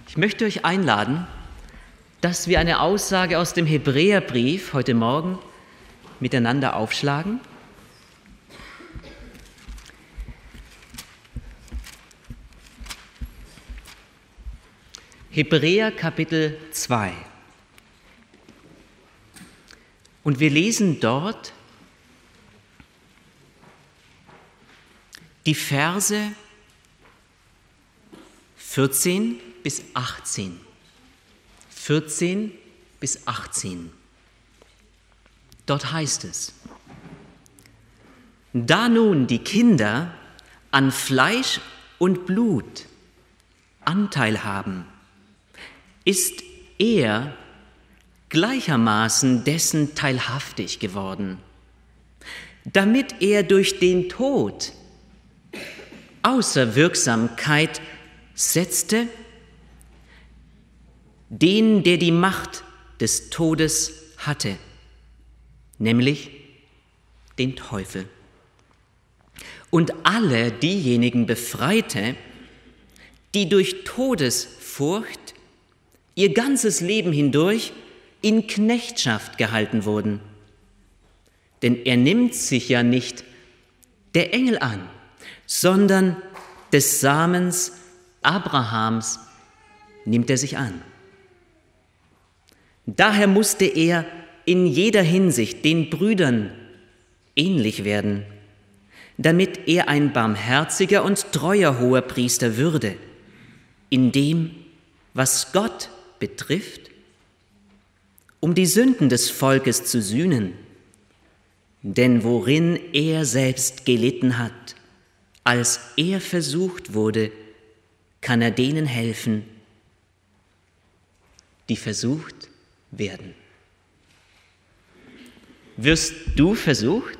Ich möchte euch einladen, dass wir eine Aussage aus dem Hebräerbrief heute Morgen miteinander aufschlagen. Hebräer Kapitel 2. Und wir lesen dort die Verse 14 bis 18. 14 bis 18. Dort heißt es: Da nun die Kinder an Fleisch und Blut Anteil haben, ist er gleichermaßen dessen teilhaftig geworden, damit er durch den Tod außer Wirksamkeit setzte, den, der die Macht des Todes hatte, nämlich den Teufel, und alle diejenigen befreite, die durch Todesfurcht ihr ganzes Leben hindurch in Knechtschaft gehalten wurden. Denn er nimmt sich ja nicht der Engel an, sondern des Samens Abrahams nimmt er sich an. Daher musste er in jeder Hinsicht den Brüdern ähnlich werden, damit er ein barmherziger und treuer Hoherpriester würde, in dem, was Gott betrifft, um die Sünden des Volkes zu sühnen. Denn worin er selbst gelitten hat, als er versucht wurde, kann er denen helfen, die versucht werden. Wirst du versucht?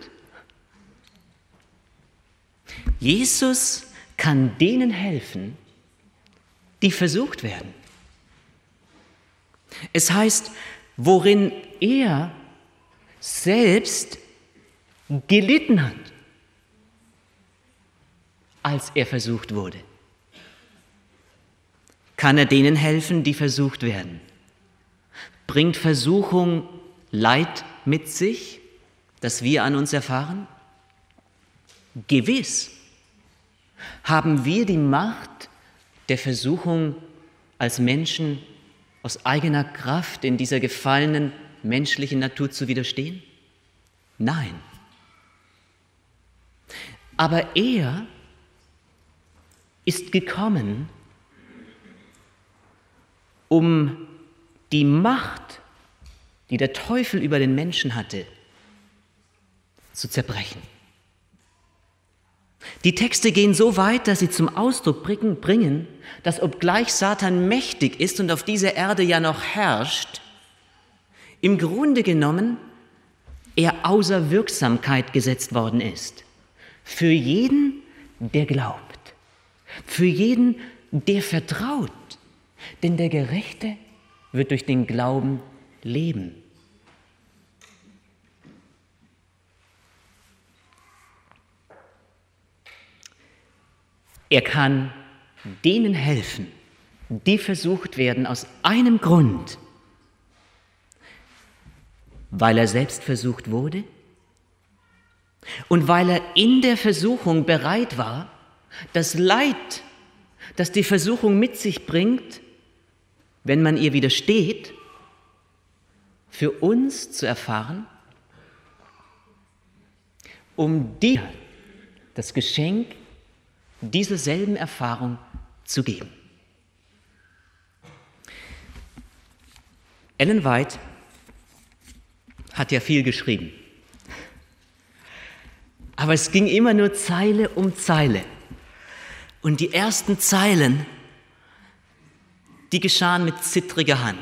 Jesus kann denen helfen, die versucht werden. Es heißt, worin er selbst gelitten hat, als er versucht wurde, kann er denen helfen, die versucht werden. Bringt Versuchung Leid mit sich, das wir an uns erfahren? Gewiss haben wir die Macht der Versuchung als Menschen aus eigener Kraft in dieser gefallenen menschlichen Natur zu widerstehen? Nein. Aber er ist gekommen, um die Macht, die der Teufel über den Menschen hatte, zu zerbrechen. Die Texte gehen so weit, dass sie zum Ausdruck bringen, dass obgleich Satan mächtig ist und auf dieser Erde ja noch herrscht, im Grunde genommen er außer Wirksamkeit gesetzt worden ist. Für jeden, der glaubt. Für jeden, der vertraut. Denn der Gerechte wird durch den Glauben leben. Er kann denen helfen, die versucht werden, aus einem Grund, weil er selbst versucht wurde und weil er in der Versuchung bereit war, das Leid, das die Versuchung mit sich bringt, wenn man ihr widersteht, für uns zu erfahren, um dir das Geschenk dieser selben Erfahrung zu geben. Ellen White hat ja viel geschrieben, aber es ging immer nur Zeile um Zeile. Und die ersten Zeilen, die geschahen mit zittriger Hand.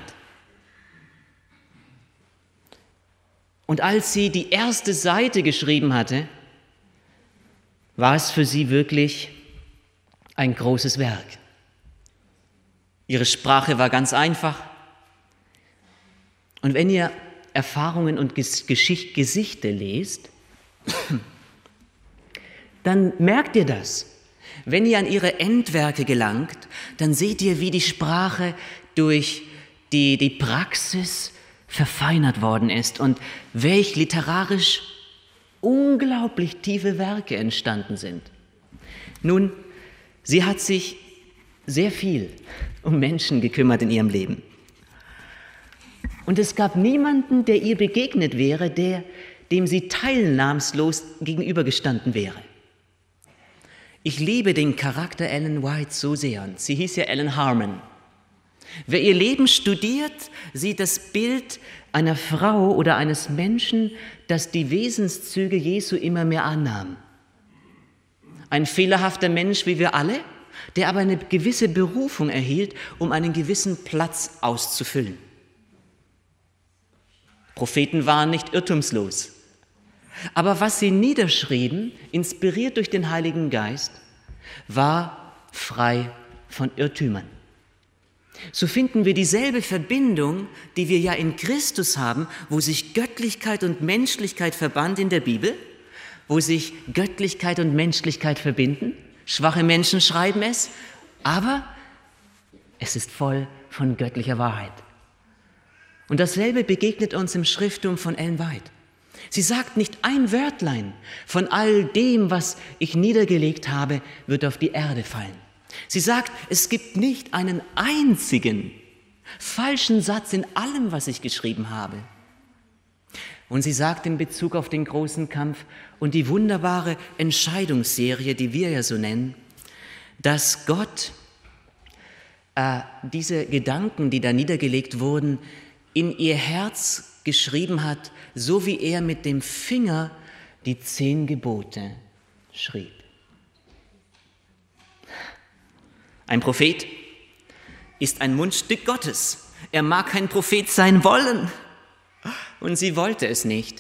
Und als sie die erste Seite geschrieben hatte, war es für sie wirklich ein großes Werk. Ihre Sprache war ganz einfach. Und wenn ihr Erfahrungen und Gesichter lest, dann merkt ihr das. Wenn ihr an ihre Endwerke gelangt, dann seht ihr, wie die Sprache durch die Praxis verfeinert worden ist und welch literarisch unglaublich tiefe Werke entstanden sind. Nun, sie hat sich sehr viel um Menschen gekümmert in ihrem Leben. Und es gab niemanden, der ihr begegnet wäre, dem sie teilnahmslos gegenübergestanden wäre. Ich liebe den Charakter Ellen White so sehr. Und sie hieß ja Ellen Harmon. Wer ihr Leben studiert, sieht das Bild einer Frau oder eines Menschen, das die Wesenszüge Jesu immer mehr annahm. Ein fehlerhafter Mensch wie wir alle, der aber eine gewisse Berufung erhielt, um einen gewissen Platz auszufüllen. Propheten waren nicht irrtumslos. Aber was sie niederschrieben, inspiriert durch den Heiligen Geist, war frei von Irrtümern. So finden wir dieselbe Verbindung, die wir ja in Christus haben, wo sich Göttlichkeit und Menschlichkeit verband in der Bibel, wo sich Göttlichkeit und Menschlichkeit verbinden. Schwache Menschen schreiben es, aber es ist voll von göttlicher Wahrheit. Und dasselbe begegnet uns im Schrifttum von Ellen White. Sie sagt nicht ein Wörtlein von all dem, was ich niedergelegt habe, wird auf die Erde fallen. Sie sagt, es gibt nicht einen einzigen falschen Satz in allem, was ich geschrieben habe. Und sie sagt in Bezug auf den großen Kampf und die wunderbare Entscheidungsserie, die wir ja so nennen, dass Gott diese Gedanken, die da niedergelegt wurden, in ihr Herz geschrieben hat, so wie er mit dem Finger die 10 Gebote schrieb. Ein Prophet ist ein Mundstück Gottes. Er mag kein Prophet sein wollen. Und sie wollte es nicht.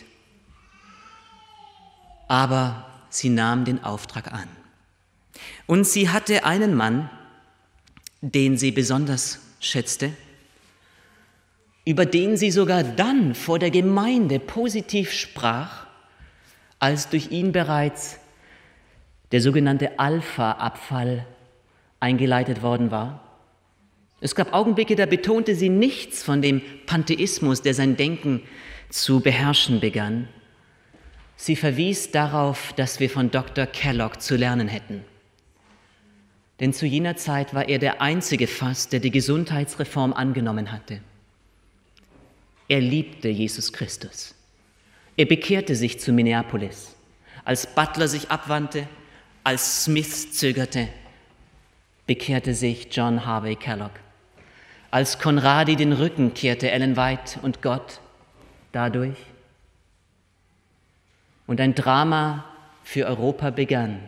Aber sie nahm den Auftrag an. Und sie hatte einen Mann, den sie besonders schätzte, über den sie sogar dann vor der Gemeinde positiv sprach, als durch ihn bereits der sogenannte Alpha-Abfall eingeleitet worden war. Es gab Augenblicke, da betonte sie nichts von dem Pantheismus, der sein Denken zu beherrschen begann. Sie verwies darauf, dass wir von Dr. Kellogg zu lernen hätten. Denn zu jener Zeit war er der einzige fast, der die Gesundheitsreform angenommen hatte. Er liebte Jesus Christus. Er bekehrte sich zu Minneapolis. Als Butler sich abwandte, als Smith zögerte, bekehrte sich John Harvey Kellogg. Als Conradi den Rücken kehrte Ellen White und Gott dadurch. Und ein Drama für Europa begann,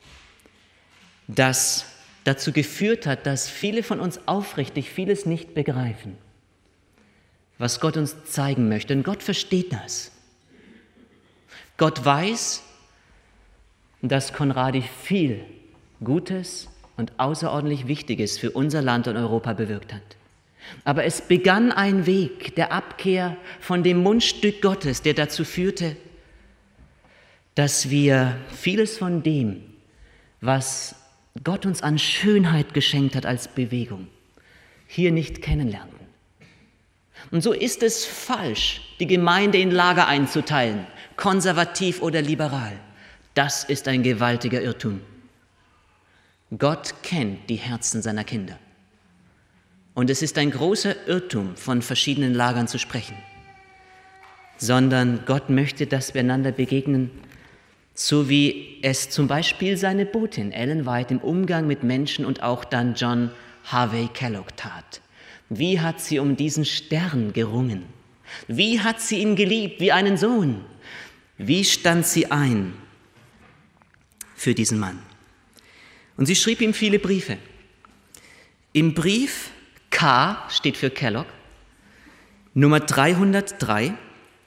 das dazu geführt hat, dass viele von uns aufrichtig vieles nicht begreifen, was Gott uns zeigen möchte. Und Gott versteht das. Gott weiß, dass Conradi viel Gutes und außerordentlich Wichtiges für unser Land und Europa bewirkt hat. Aber es begann ein Weg der Abkehr von dem Mundstück Gottes, der dazu führte, dass wir vieles von dem, was Gott uns an Schönheit geschenkt hat als Bewegung, hier nicht kennenlernten. Und so ist es falsch, die Gemeinde in Lager einzuteilen, konservativ oder liberal. Das ist ein gewaltiger Irrtum. Gott kennt die Herzen seiner Kinder. Und es ist ein großer Irrtum, von verschiedenen Lagern zu sprechen, sondern Gott möchte, dass wir einander begegnen, so wie es zum Beispiel seine Botin Ellen White im Umgang mit Menschen und auch dann John Harvey Kellogg tat. Wie hat sie um diesen Stern gerungen? Wie hat sie ihn geliebt wie einen Sohn? Wie stand sie ein für diesen Mann? Und sie schrieb ihm viele Briefe. Im Brief K steht für Kellogg, Nummer 303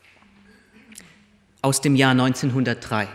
aus dem Jahr 1903.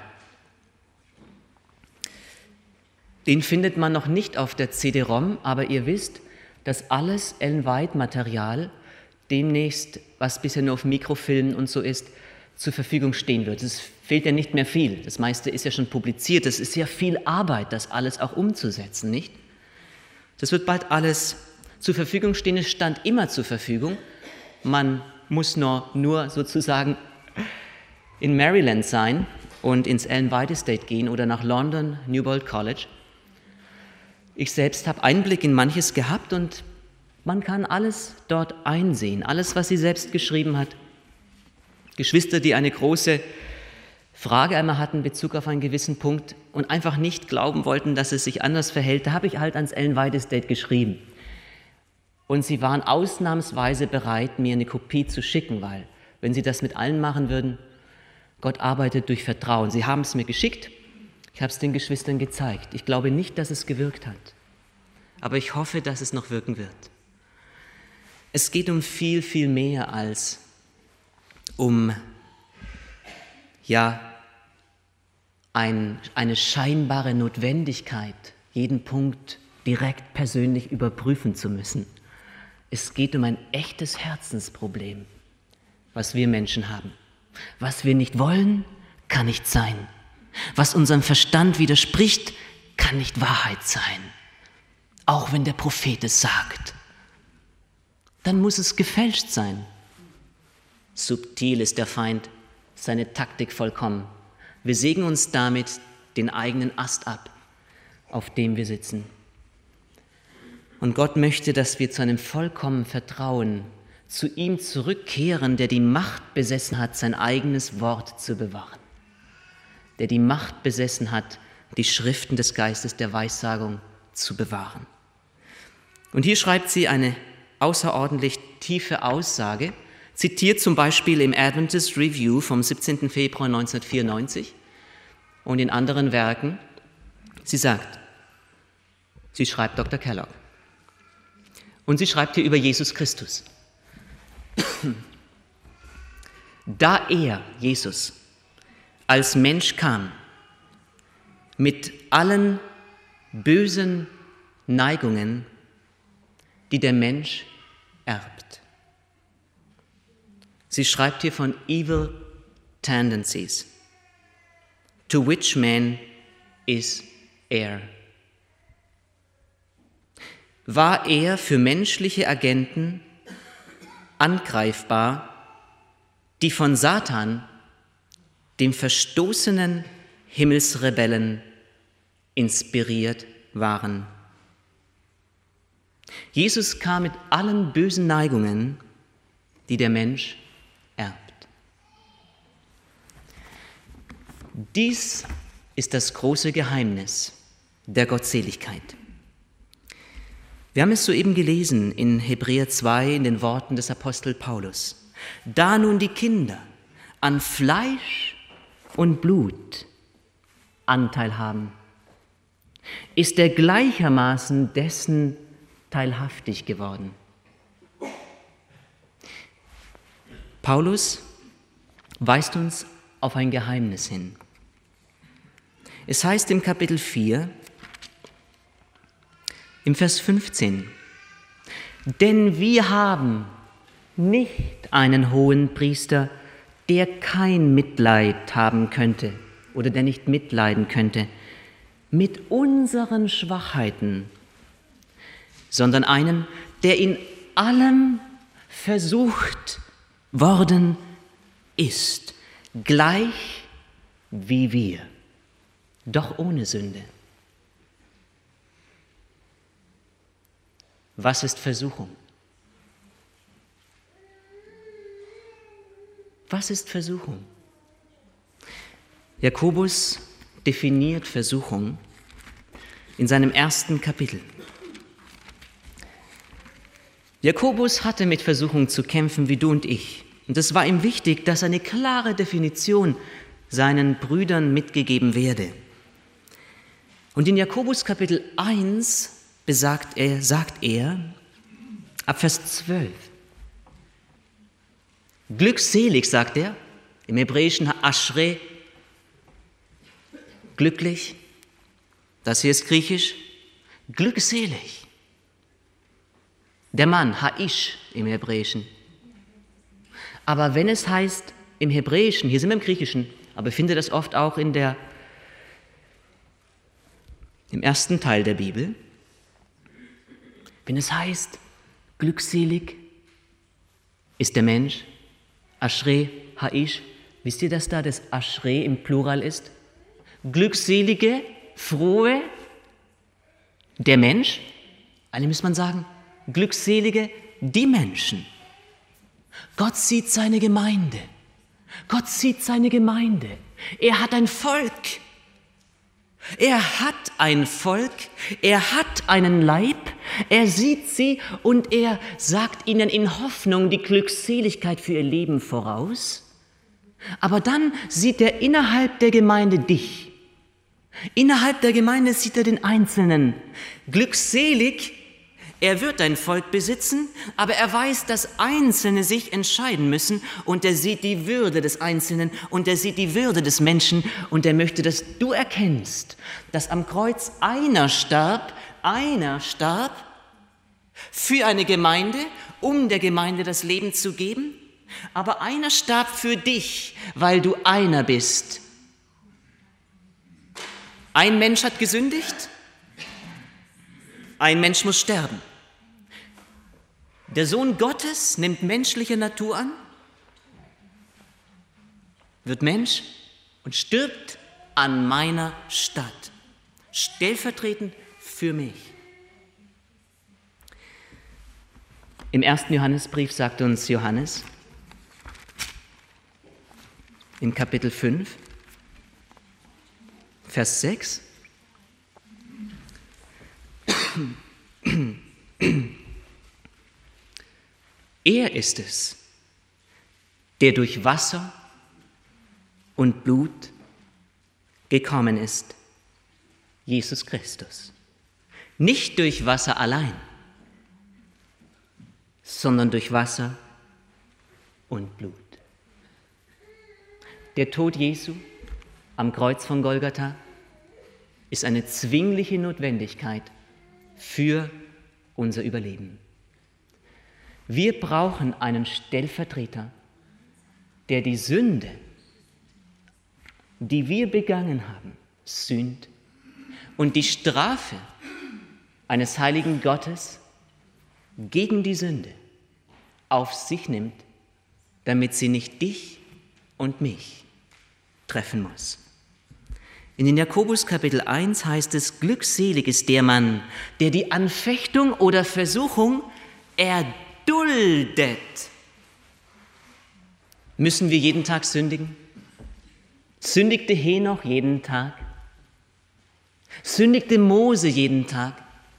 Den findet man noch nicht auf der CD-ROM, aber ihr wisst, dass alles Ellen White-Material demnächst, was bisher nur auf Mikrofilmen und so ist, zur Verfügung stehen wird. Es fehlt ja nicht mehr viel. Das meiste ist ja schon publiziert. Es ist ja viel Arbeit, das alles auch umzusetzen, nicht? Das wird bald alles zur Verfügung stehen. Es stand immer zur Verfügung. Man muss nur sozusagen in Maryland sein und ins Ellen White Estate gehen oder nach London, Newbold College. Ich selbst habe Einblick in manches gehabt und man kann alles dort einsehen, alles, was sie selbst geschrieben hat. Geschwister, die eine große Frage einmal hatten in Bezug auf einen gewissen Punkt und einfach nicht glauben wollten, dass es sich anders verhält, da habe ich halt ans Ellen White Estate geschrieben. Und sie waren ausnahmsweise bereit, mir eine Kopie zu schicken, weil wenn sie das mit allen machen würden, Gott arbeitet durch Vertrauen. Sie haben es mir geschickt, ich habe es den Geschwistern gezeigt. Ich glaube nicht, dass es gewirkt hat, aber ich hoffe, dass es noch wirken wird. Es geht um viel, viel mehr als um eine scheinbare Notwendigkeit, jeden Punkt direkt persönlich überprüfen zu müssen. Es geht um ein echtes Herzensproblem, was wir Menschen haben. Was wir nicht wollen, kann nicht sein. Was unserem Verstand widerspricht, kann nicht Wahrheit sein. Auch wenn der Prophet es sagt. Dann muss es gefälscht sein. Subtil ist der Feind, seine Taktik vollkommen. Wir sägen uns damit den eigenen Ast ab, auf dem wir sitzen. Und Gott möchte, dass wir zu einem vollkommenen Vertrauen zu ihm zurückkehren, der die Macht besessen hat, sein eigenes Wort zu bewahren. Der die Macht besessen hat, die Schriften des Geistes der Weissagung zu bewahren. Und hier schreibt sie eine außerordentlich tiefe Aussage, zitiert zum Beispiel im Adventist Review vom 17. Februar 1994 und in anderen Werken. Sie schreibt Dr. Kellogg. Und sie schreibt hier über Jesus Christus. Da er, Jesus, als Mensch kam, mit allen bösen Neigungen, die der Mensch erbt. Sie schreibt hier von evil tendencies, to which man is heir. War er für menschliche Agenten angreifbar, die von Satan, dem verstoßenen Himmelsrebellen, inspiriert waren. Jesus kam mit allen bösen Neigungen, die der Mensch erbt. Dies ist das große Geheimnis der Gottseligkeit. Wir haben es soeben gelesen in Hebräer 2 in den Worten des Apostel Paulus. Da nun die Kinder an Fleisch und Blut Anteil haben, ist er gleichermaßen dessen teilhaftig geworden. Paulus weist uns auf ein Geheimnis hin. Es heißt im Kapitel 4, im Vers 15, denn wir haben nicht einen hohen Priester, der kein Mitleid haben könnte oder der nicht mitleiden könnte mit unseren Schwachheiten, sondern einen, der in allem versucht worden ist, gleich wie wir, doch ohne Sünde. Was ist Versuchung? Was ist Versuchung? Jakobus definiert Versuchung in seinem ersten Kapitel. Jakobus hatte mit Versuchung zu kämpfen wie du und ich. Und es war ihm wichtig, dass eine klare Definition seinen Brüdern mitgegeben werde. Und in Jakobus Kapitel 1 sagt er, ab Vers 12, glückselig, sagt er, im Hebräischen Aschre, glücklich, das hier ist griechisch, glückselig. Der Mann, Haish im Hebräischen. Aber wenn es heißt im Hebräischen, hier sind wir im Griechischen, aber ich finde das oft auch im ersten Teil der Bibel, wenn es heißt, glückselig ist der Mensch, Ashrei Haish, wisst ihr, dass da das Ashrei im Plural ist? Glückselige, frohe, der Mensch, eigentlich muss man sagen, glückselige, die Menschen. Gott sieht seine Gemeinde. Gott sieht seine Gemeinde. Er hat ein Volk. Er hat ein Volk. Er hat einen Leib. Er sieht sie und er sagt ihnen in Hoffnung die Glückseligkeit für ihr Leben voraus. Aber dann sieht er innerhalb der Gemeinde dich. Innerhalb der Gemeinde sieht er den Einzelnen. Glückselig, er wird ein Volk besitzen, aber er weiß, dass Einzelne sich entscheiden müssen und er sieht die Würde des Einzelnen und er sieht die Würde des Menschen und er möchte, dass du erkennst, dass am Kreuz einer starb für eine Gemeinde, um der Gemeinde das Leben zu geben, aber einer starb für dich, weil du einer bist. Ein Mensch hat gesündigt, ein Mensch muss sterben. Der Sohn Gottes nimmt menschliche Natur an, wird Mensch und stirbt an meiner Stadt, stellvertretend für mich. Im 1. Johannesbrief sagt uns Johannes, in Kapitel 5, Vers 6, er ist es, der durch Wasser und Blut gekommen ist, Jesus Christus. Nicht durch Wasser allein, sondern durch Wasser und Blut. Der Tod Jesu am Kreuz von Golgatha ist eine zwingliche Notwendigkeit für unser Überleben. Wir brauchen einen Stellvertreter, der die Sünde, die wir begangen haben, sühnt und die Strafe eines heiligen Gottes gegen die Sünde auf sich nimmt, damit sie nicht dich und mich treffen muss. In den Jakobus Kapitel 1 heißt es, glückselig ist der Mann, der die Anfechtung oder Versuchung erduldet. Müssen wir jeden Tag sündigen? Sündigte Henoch jeden Tag? Sündigte Mose jeden Tag?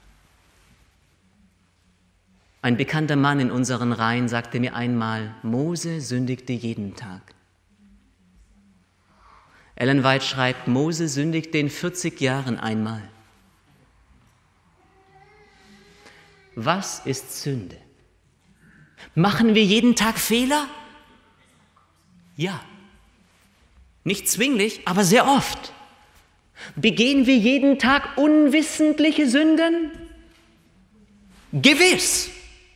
Ein bekannter Mann in unseren Reihen sagte mir einmal, Mose sündigte jeden Tag. Ellen White schreibt, Mose sündigte in 40 Jahren einmal. Was ist Sünde? Machen wir jeden Tag Fehler? Ja. Nicht zwinglich, aber sehr oft. Begehen wir jeden Tag unwissentliche Sünden? Gewiss.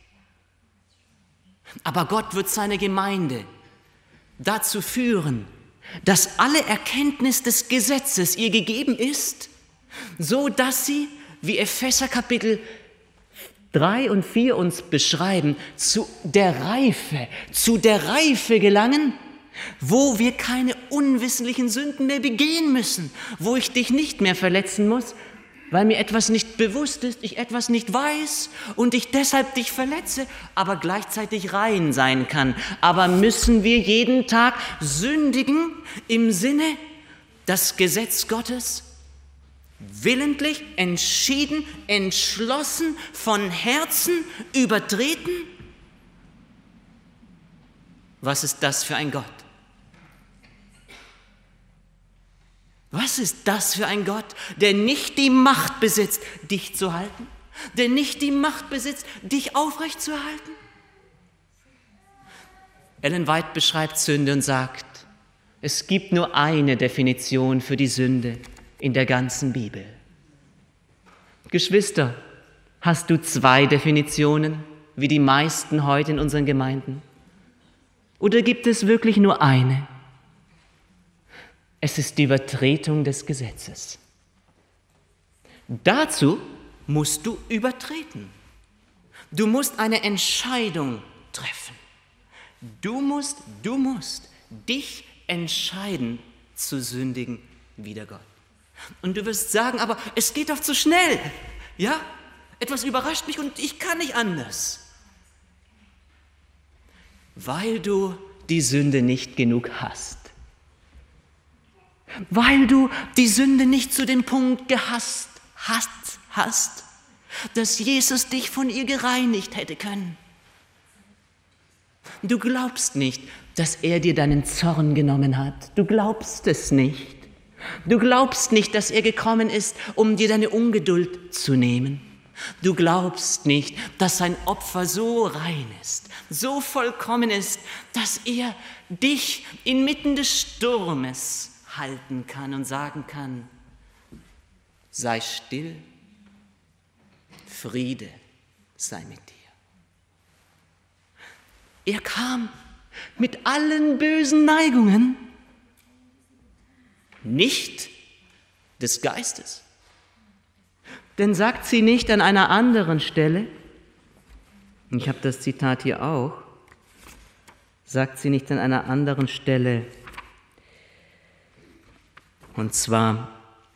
Aber Gott wird seine Gemeinde dazu führen, dass alle Erkenntnis des Gesetzes ihr gegeben ist, so dass sie, wie Epheser Kapitel 3 und 4 uns beschreiben, zu der Reife gelangen, wo wir keine unwissentlichen Sünden mehr begehen müssen, wo ich dich nicht mehr verletzen muss, weil mir etwas nicht bewusst ist, ich etwas nicht weiß und ich deshalb dich verletze, aber gleichzeitig rein sein kann. Aber müssen wir jeden Tag sündigen im Sinne, das Gesetz Gottes willentlich, entschieden, entschlossen, von Herzen übertreten? Was ist das für ein Gott? Was ist das für ein Gott, der nicht die Macht besitzt, dich zu halten, der nicht die Macht besitzt, dich aufrechtzuerhalten? Ellen White beschreibt Sünde und sagt, es gibt nur eine Definition für die Sünde in der ganzen Bibel. Geschwister, hast du 2 Definitionen, wie die meisten heute in unseren Gemeinden? Oder gibt es wirklich nur eine? Es ist die Übertretung des Gesetzes. Dazu musst du übertreten. Du musst eine Entscheidung treffen. Du musst dich entscheiden zu sündigen wider Gott. Und du wirst sagen, aber es geht doch zu schnell. Ja? Etwas überrascht mich und ich kann nicht anders. Weil du die Sünde nicht genug hast. Weil du die Sünde nicht zu dem Punkt gehasst hast, dass Jesus dich von ihr gereinigt hätte können. Du glaubst nicht, dass er dir deinen Zorn genommen hat. Du glaubst es nicht. Du glaubst nicht, dass er gekommen ist, um dir deine Ungeduld zu nehmen. Du glaubst nicht, dass sein Opfer so rein ist, so vollkommen ist, dass er dich inmitten des Sturmes halten kann und sagen kann, sei still, Friede sei mit dir. Er kam mit allen bösen Neigungen, nicht des Geistes. Denn sagt sie nicht an einer anderen Stelle, ich habe das Zitat hier auch, sagt sie nicht an einer anderen Stelle, und zwar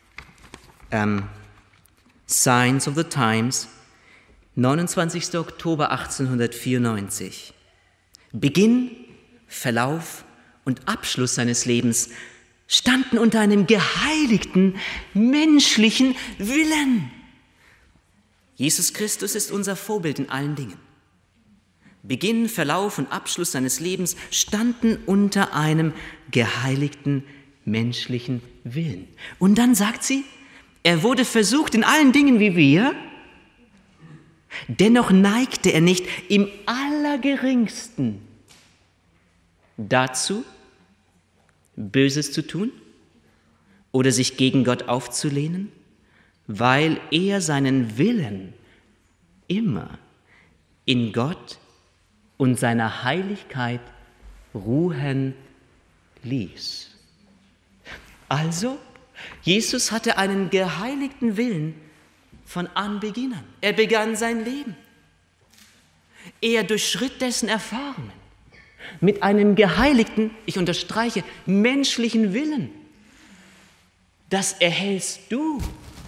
Signs of the Times, 29. Oktober 1894. Beginn, Verlauf und Abschluss seines Lebens standen unter einem geheiligten menschlichen Willen. Jesus Christus ist unser Vorbild in allen Dingen. Beginn, Verlauf und Abschluss seines Lebens standen unter einem geheiligten menschlichen Willen. Und dann sagt sie, er wurde versucht in allen Dingen wie wir, dennoch neigte er nicht im Allergeringsten dazu, Böses zu tun oder sich gegen Gott aufzulehnen, weil er seinen Willen immer in Gott und seiner Heiligkeit ruhen ließ. Also, Jesus hatte einen geheiligten Willen von Anbeginn an. Er begann sein Leben. Er durchschritt dessen Erfahrungen mit einem geheiligten, ich unterstreiche, menschlichen Willen. Das erhältst du,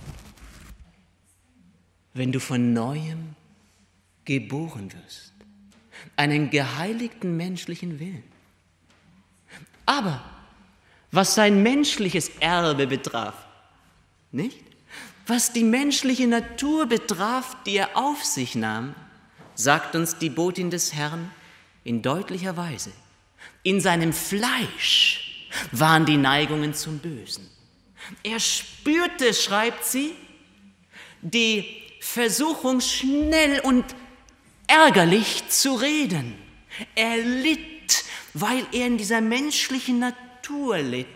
wenn du von Neuem geboren wirst. Einen geheiligten menschlichen Willen. Aber was sein menschliches Erbe betraf, nicht? Was die menschliche Natur betraf, die er auf sich nahm, sagt uns die Botin des Herrn in deutlicher Weise. In seinem Fleisch waren die Neigungen zum Bösen. Er spürte, schreibt sie, die Versuchung, schnell und ärgerlich zu reden. Er litt, weil er in dieser menschlichen Natur litt.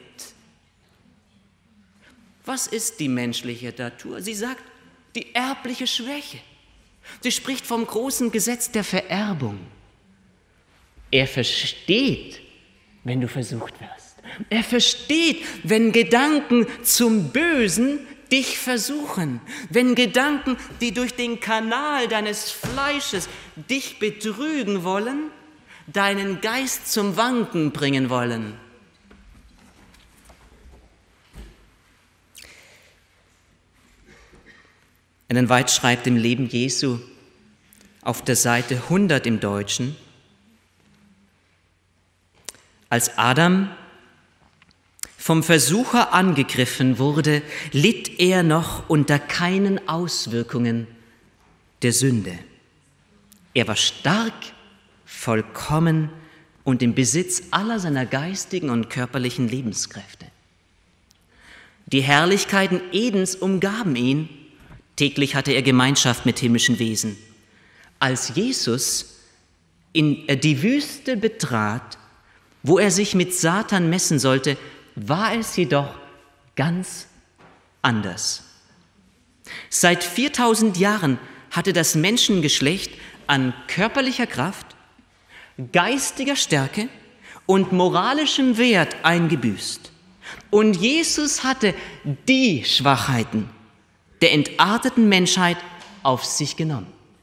Was ist die menschliche Natur? Sie sagt, die erbliche Schwäche. Sie spricht vom großen Gesetz der Vererbung. Er versteht, wenn du versucht wirst. Er versteht, wenn Gedanken zum Bösen dich versuchen. Wenn Gedanken, die durch den Kanal deines Fleisches dich betrügen wollen, deinen Geist zum Wanken bringen wollen. Ellen White schreibt im Leben Jesu auf der Seite 100 im Deutschen, als Adam vom Versucher angegriffen wurde, litt er noch unter keinen Auswirkungen der Sünde. Er war stark, vollkommen und im Besitz aller seiner geistigen und körperlichen Lebenskräfte. Die Herrlichkeiten Edens umgaben ihn, täglich hatte er Gemeinschaft mit himmlischen Wesen. Als Jesus in die Wüste betrat, wo er sich mit Satan messen sollte, war es jedoch ganz anders. Seit 4000 Jahren hatte das Menschengeschlecht an körperlicher Kraft, geistiger Stärke und moralischem Wert eingebüßt. Und Jesus hatte die Schwachheiten der entarteten Menschheit auf sich genommen.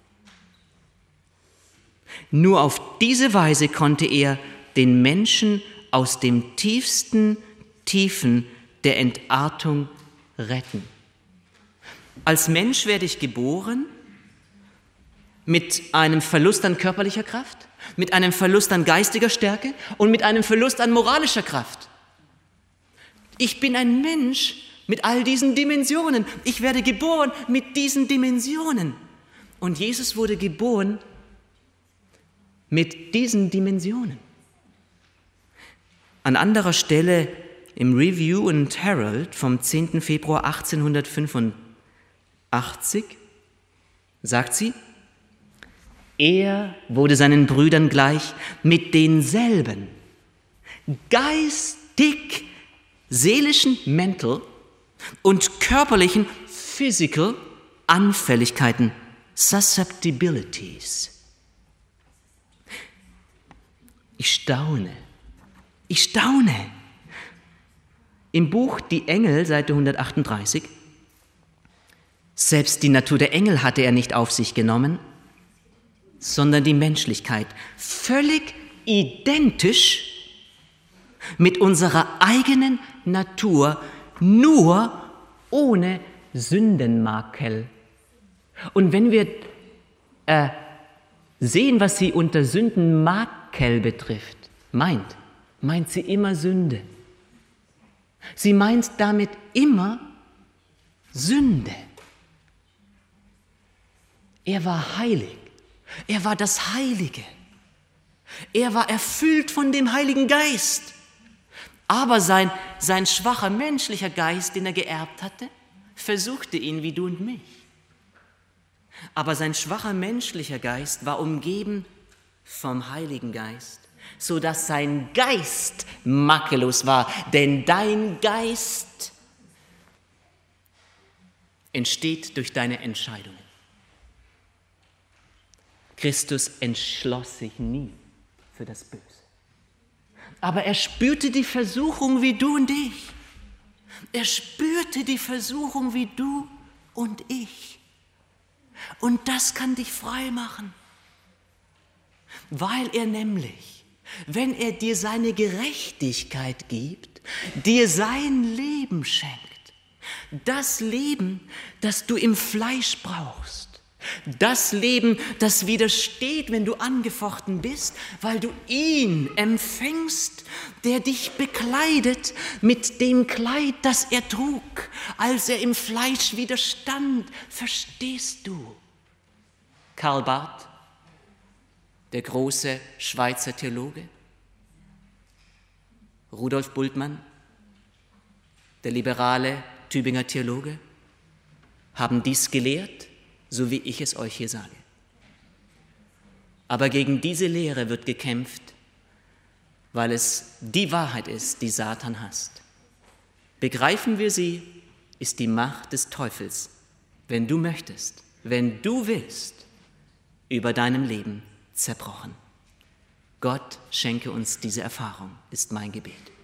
Nur auf diese Weise konnte er den Menschen aus dem tiefsten Tiefen der Entartung retten. Als Mensch werde ich geboren mit einem Verlust an körperlicher Kraft, mit einem Verlust an geistiger Stärke und mit einem Verlust an moralischer Kraft. Ich bin ein Mensch mit all diesen Dimensionen. Ich werde geboren mit diesen Dimensionen. Und Jesus wurde geboren mit diesen Dimensionen. An anderer Stelle im Review and Herald vom 10. Februar 1885 sagt sie, er wurde seinen Brüdern gleich mit denselben geistig, seelischen, mental und körperlichen, physical Anfälligkeiten, Susceptibilities. Ich staune. Im Buch Die Engel, Seite 138, selbst die Natur der Engel hatte er nicht auf sich genommen, sondern die Menschlichkeit, völlig identisch mit unserer eigenen Natur, nur ohne Sündenmakel. Und wenn wir sehen, was sie unter Sündenmakel betrifft, meint sie immer Sünde. Sie meint damit immer Sünde. Er war heilig. Er war das Heilige. Er war erfüllt von dem Heiligen Geist. Aber sein schwacher menschlicher Geist, den er geerbt hatte, versuchte ihn wie du und mich. Aber sein schwacher menschlicher Geist war umgeben vom Heiligen Geist, sodass sein Geist makellos war. Denn dein Geist entsteht durch deine Entscheidungen. Christus entschloss sich nie für das Böse. Aber er spürte die Versuchung wie du und ich. Er spürte die Versuchung wie du und ich. Und das kann dich frei machen, weil er nämlich, wenn er dir seine Gerechtigkeit gibt, dir sein Leben schenkt, das Leben, das du im Fleisch brauchst, das Leben, das widersteht, wenn du angefochten bist, weil du ihn empfängst, der dich bekleidet mit dem Kleid, das er trug, als er im Fleisch widerstand. Verstehst du? Karl Barth, der große Schweizer Theologe, Rudolf Bultmann, der liberale Tübinger Theologe, haben dies gelehrt, so wie ich es euch hier sage. Aber gegen diese Lehre wird gekämpft, weil es die Wahrheit ist, die Satan hasst. Begreifen wir sie, ist die Macht des Teufels, wenn du möchtest, wenn du willst, über deinem Leben zerbrochen. Gott schenke uns diese Erfahrung, ist mein Gebet.